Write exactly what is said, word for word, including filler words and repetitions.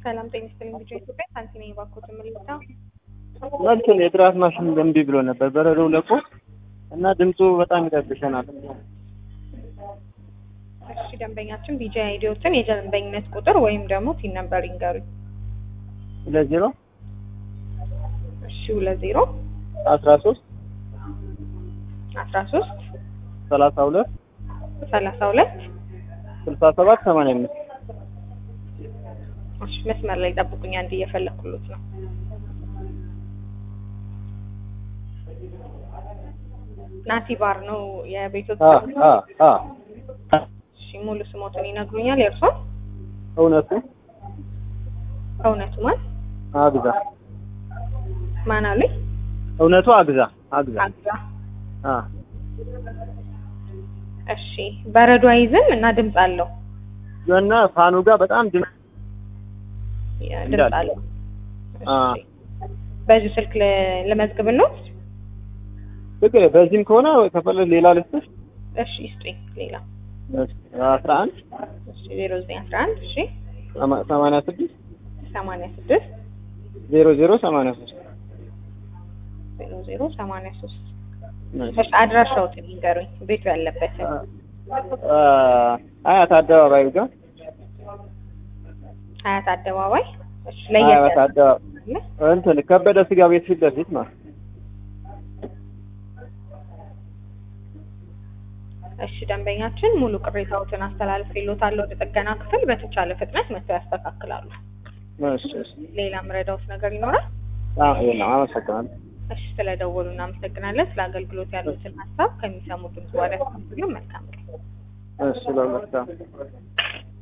ሰላም ጤና ይስጥልኝ። ልጅ ኢትዮጵያ ሳንቲኔ ባኮት ምልክታ እንትን የጥራት ማሽን ገንቢ ብሎ ነበር በረዶው ለቆ እና ድምፁ በጣም ይረብሸናል። እሺ ደንበኛችን ቢጂ አይዲዎችን የደንበኝነት ቁጥር ወይም ደግሞ ፒን ነምበር ይንገሩኝ። ሁለት ዜሮ እሺ ሁለት ዜሮ አስራ ሶስት አስራ ሶስት ሰላሳ ሁለት ሰላሳ ሁለት ስልሳ ሰባት ሰማንያ አምስት እሺ መስመር ላይ ጠብቁኝ፣ አንዴ እየፈለኩሉት ነው። ናቲ ባር ነው የቤቶት አ አ አ እሺ ሙሉ ስሞትን ይነግሩኛል? የእርሶ እውነቱ እውነቱ ማን አግዛ ማን አሉኝ? እውነቱ አግዛ አግዛ አግዛ አ እሺ በረዶ አይዝም እና ድምጽ አለው እና ፋኑ ጋር በጣም ድምጽ ድምጽ አለው። አ በዚህ ስልክ ለመዝግብልዎ? ፍቅር በዚህም ከሆነ ከፈለግ ሌላ ልስጥሽ። እሺ ይስጡኝ። ሌላ አስራ አንድ እሺ ዜሮ ዘጠኝ አስራ አንድ እሺ ሰማንያ ስድስት ሰማንያ ስድስት ዜሮ ዜሮ ሰማንያ ሶስት ዜሮ ዜሮ ሰማንያ ሶስት እሺ አድራሻው ይንገሩኝ፣ ቤቱ ያለበት አ አያት አደባባይ ጋር አያት አደባባይ። እሺ አያት ለየት አደባባይ እንትን ከበደ ስጋ ቤት ፊት ለፊት ነው። እሺ ደንበኛችን ሙሉ ቅሬታዎትን አስተላልፌልዎታለሁ ወደ ጥገና ክፍል፣ በተቻለ ፍጥነት መጥተው ያስተካክላሉ። እሺ እሺ ሌላ ምረዳዎት ነገር ይኖራል? አዎ ይሄን አመሰግናለሁ። እሺ ስለደወሉ እናመሰግናለን። ስለ አገልግሎት ያሉትን ሀሳብ ከሚሰሙት ድምጽ ወደ መልካም። እሺ ለማስታ